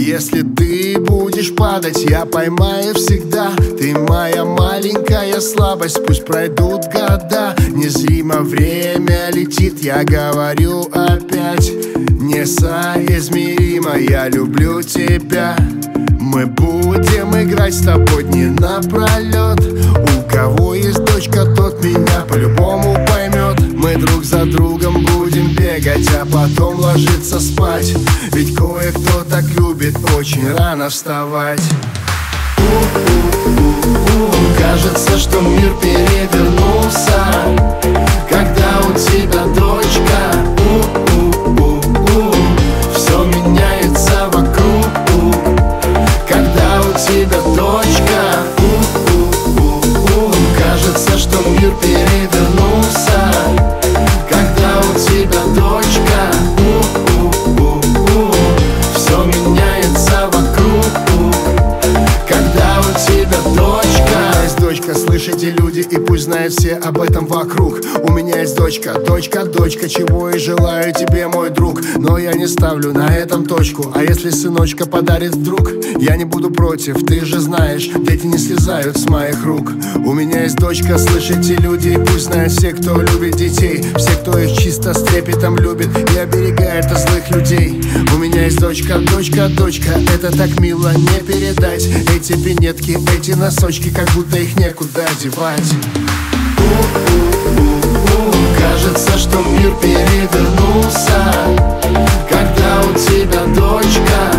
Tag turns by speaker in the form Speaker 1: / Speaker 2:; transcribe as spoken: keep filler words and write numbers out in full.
Speaker 1: Если ты будешь падать, я поймаю всегда. Ты моя маленькая слабость, пусть пройдут года. Незримо время летит, я говорю опять. Несоизмеримо, я люблю тебя. Мы будем играть с тобой дни напролет. У кого есть дочка, тот меня по-любому поймет. Мы друг за другом будем бегать, а потом ложиться спать. Ведь кое-кто так любит очень рано вставать. У-у-у-у. Кажется, что мир перевернулся, когда у тебя дочка. У-у-у-у. Все меняется вокруг, когда у тебя дочка. У-у-у-у. Кажется, что мир перевернулся, когда у тебя дочка. У-у-у-у. Все меняется вокруг, когда у тебя дочка. Есть дочка, слышите, люди, и пусть знают все об этом вокруг. У меня есть дочка, дочка, дочка, чего и желаю тебе, мой друг. Но я не ставлю на этом точку. А если сыночка подарит вдруг, я не буду против, ты же знаешь, дети не слезают с моих рук. У меня есть дочка, слышите, люди, и пусть знают все, кто любит детей. Все, кто их чисто с трепетом любит и оберегает от злых людей. У меня есть дочка, дочка, дочка, это так мило не передать. Эти пинетки, эти носочки, как будто их некуда девать. У-у-у-у. Кажется, что мир перевернулся, когда у тебя дочка.